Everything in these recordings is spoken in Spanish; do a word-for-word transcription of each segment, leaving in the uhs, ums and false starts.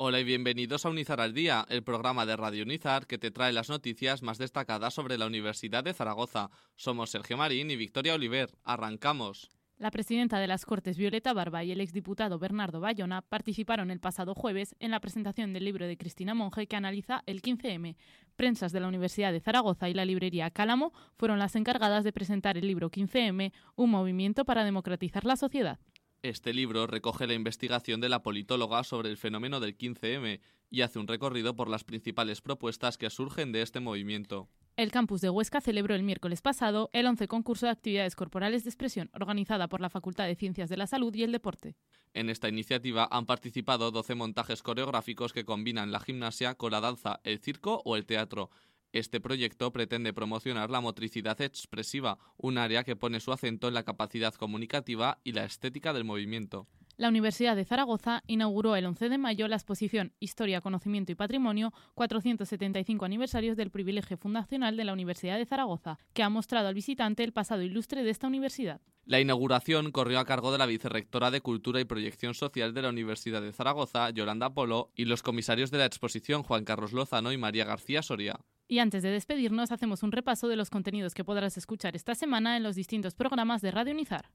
Hola y bienvenidos a Unizar al Día, el programa de Radio Unizar que te trae las noticias más destacadas sobre la Universidad de Zaragoza. Somos Sergio Marín y Victoria Oliver. ¡Arrancamos! La presidenta de las Cortes, Violeta Barba, y el exdiputado Bernardo Bayona participaron el pasado jueves en la presentación del libro de Cristina Monge que analiza el quince eme. Prensas de la Universidad de Zaragoza y la librería Cálamo fueron las encargadas de presentar el libro quince eme, un movimiento para democratizar la sociedad. Este libro recoge la investigación de la politóloga sobre el fenómeno del quince eme y hace un recorrido por las principales propuestas que surgen de este movimiento. El campus de Huesca celebró el miércoles pasado el once concurso de actividades corporales de expresión organizada por la Facultad de Ciencias de la Salud y el Deporte. En esta iniciativa han participado doce montajes coreográficos que combinan la gimnasia con la danza, el circo o el teatro. Este proyecto pretende promocionar la motricidad expresiva, un área que pone su acento en la capacidad comunicativa y la estética del movimiento. La Universidad de Zaragoza inauguró el once de mayo la exposición Historia, Conocimiento y Patrimonio, cuatrocientos setenta y cinco aniversarios del privilegio fundacional de la Universidad de Zaragoza, que ha mostrado al visitante el pasado ilustre de esta universidad. La inauguración corrió a cargo de la vicerrectora de Cultura y Proyección Social de la Universidad de Zaragoza, Yolanda Polo, y los comisarios de la exposición, Juan Carlos Lozano y María García Soria. Y antes de despedirnos, hacemos un repaso de los contenidos que podrás escuchar esta semana en los distintos programas de Radio Unizar.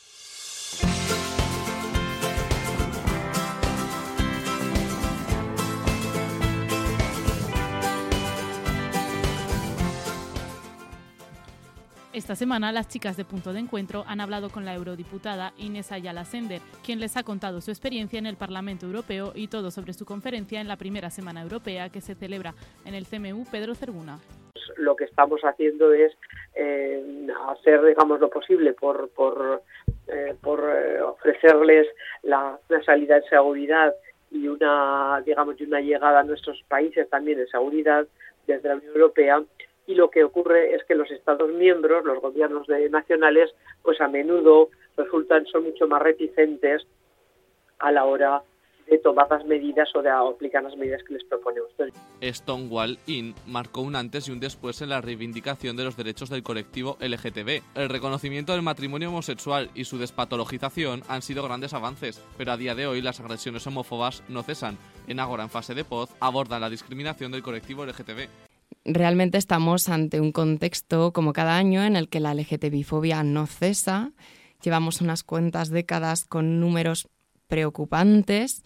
Esta semana, las chicas de Punto de Encuentro han hablado con la eurodiputada Inés Ayala Sender, quien les ha contado su experiencia en el Parlamento Europeo y todo sobre su conferencia en la primera Semana Europea que se celebra en el ce eme u Pedro Cervuna. Lo que estamos haciendo es eh, hacer, digamos, lo posible por, por, eh, por eh, ofrecerles la, una salida en seguridad y una, digamos, y una llegada a nuestros países también en seguridad desde la Unión Europea. Y lo que ocurre es que los Estados miembros, los gobiernos de, nacionales, pues a menudo resultan, son mucho más reticentes a la hora de tomar las medidas o de aplicar las medidas que les proponemos. Stonewall Inn marcó un antes y un después en la reivindicación de los derechos del colectivo ele ge te be. El reconocimiento del matrimonio homosexual y su despatologización han sido grandes avances, pero a día de hoy las agresiones homófobas no cesan. En Ágora, en fase de poz, abordan la discriminación del colectivo ele ge te be. Realmente estamos ante un contexto, como cada año, en el que la ele ge te be-fobia no cesa. Llevamos unas cuantas décadas con números preocupantes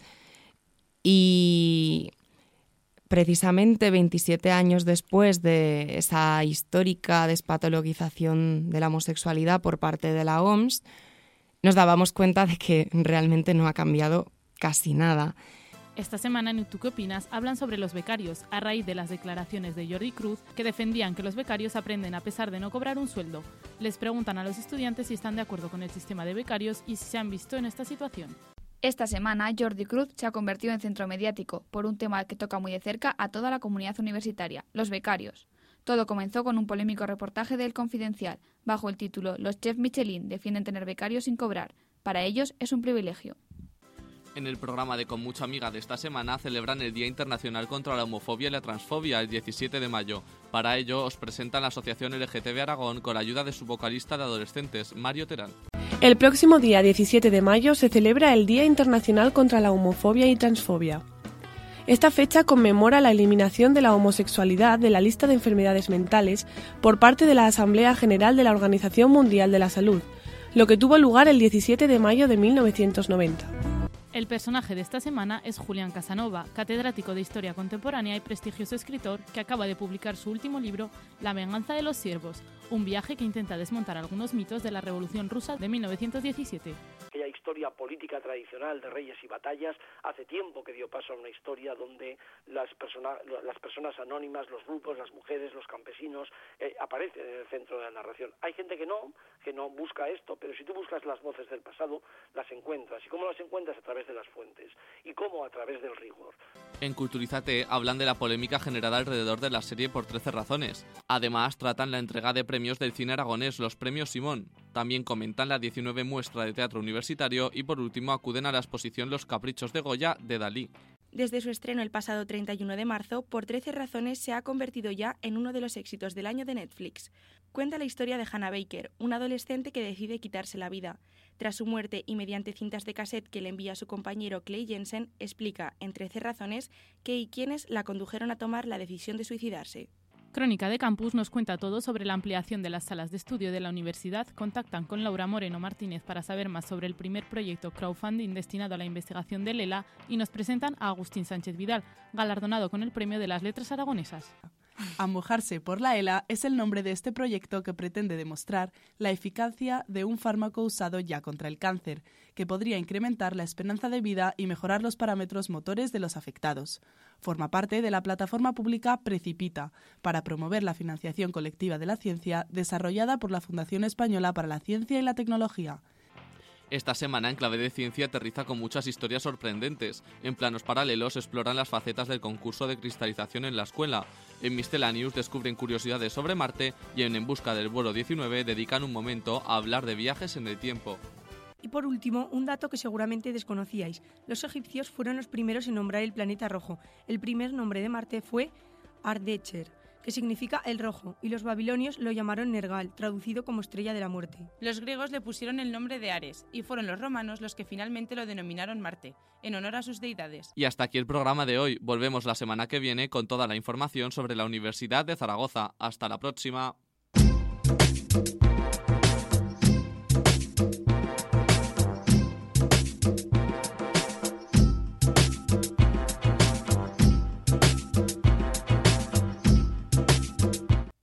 y precisamente veintisiete años después de esa histórica despatologización de la homosexualidad por parte de la o eme ese, nos dábamos cuenta de que realmente no ha cambiado casi nada. Esta semana en ¿Tú qué opinas? Hablan sobre los becarios, a raíz de las declaraciones de Jordi Cruz, que defendían que los becarios aprenden a pesar de no cobrar un sueldo. Les preguntan a los estudiantes si están de acuerdo con el sistema de becarios y si se han visto en esta situación. Esta semana, Jordi Cruz se ha convertido en centro mediático por un tema que toca muy de cerca a toda la comunidad universitaria, los becarios. Todo comenzó con un polémico reportaje de El Confidencial, bajo el título «Los chefs Michelin defienden tener becarios sin cobrar. Para ellos es un privilegio». En el programa de Con Mucha Amiga de esta semana celebran el Día Internacional contra la Homofobia y la Transfobia el diecisiete de mayo. Para ello os presentan la Asociación ele ge te be Aragón con la ayuda de su vocalista de adolescentes, Mario Terán. El próximo día diecisiete de mayo se celebra el Día Internacional contra la Homofobia y Transfobia. Esta fecha conmemora la eliminación de la homosexualidad de la lista de enfermedades mentales por parte de la Asamblea General de la Organización Mundial de la Salud, lo que tuvo lugar el diecisiete de mayo de mil novecientos noventa. El personaje de esta semana es Julián Casanova, catedrático de Historia Contemporánea y prestigioso escritor que acaba de publicar su último libro, La venganza de los siervos, un viaje que intenta desmontar algunos mitos de la Revolución Rusa de mil novecientos diecisiete. Aquella historia política tradicional de reyes y batallas hace tiempo que dio paso a una historia donde las, persona, las personas anónimas, los grupos, las mujeres, los campesinos eh, aparecen en el centro de la narración. Hay gente que no, que no busca esto, pero si tú buscas las voces del pasado, las encuentras. ¿Y cómo las encuentras? A través de las fuentes. ¿Y cómo? A través del rigor. En Culturízate hablan de la polémica generada alrededor de la serie por trece razones. Además, tratan la entrega de premios del cine aragonés, los premios Simón. También comentan la diecinueve muestra de teatro universitario y por último acuden a la exposición Los caprichos de Goya de Dalí. Desde su estreno el pasado treinta y uno de marzo, por trece razones se ha convertido ya en uno de los éxitos del año de Netflix. Cuenta la historia de Hannah Baker, una adolescente que decide quitarse la vida. Tras su muerte y mediante cintas de cassette que le envía su compañero Clay Jensen, explica, en trece razones, qué y quiénes la condujeron a tomar la decisión de suicidarse. Crónica de Campus nos cuenta todo sobre la ampliación de las salas de estudio de la universidad. Contactan con Laura Moreno Martínez para saber más sobre el primer proyecto crowdfunding destinado a la investigación del ELA y nos presentan a Agustín Sánchez Vidal, galardonado con el Premio de las Letras Aragonesas. A mojarse por la ELA es el nombre de este proyecto que pretende demostrar la eficacia de un fármaco usado ya contra el cáncer, que podría incrementar la esperanza de vida y mejorar los parámetros motores de los afectados. Forma parte de la plataforma pública Precipita, para promover la financiación colectiva de la ciencia desarrollada por la Fundación Española para la Ciencia y la Tecnología. Esta semana en Clave de Ciencia aterriza con muchas historias sorprendentes. En planos paralelos exploran las facetas del concurso de cristalización en la escuela. En Miscellaneous descubren curiosidades sobre Marte y en En busca del vuelo diecinueve dedican un momento a hablar de viajes en el tiempo. Y por último, un dato que seguramente desconocíais. Los egipcios fueron los primeros en nombrar el planeta rojo. El primer nombre de Marte fue Ardeshir, que significa el rojo, y los babilonios lo llamaron Nergal, traducido como estrella de la muerte. Los griegos le pusieron el nombre de Ares, y fueron los romanos los que finalmente lo denominaron Marte, en honor a sus deidades. Y hasta aquí el programa de hoy. Volvemos la semana que viene con toda la información sobre la Universidad de Zaragoza. Hasta la próxima.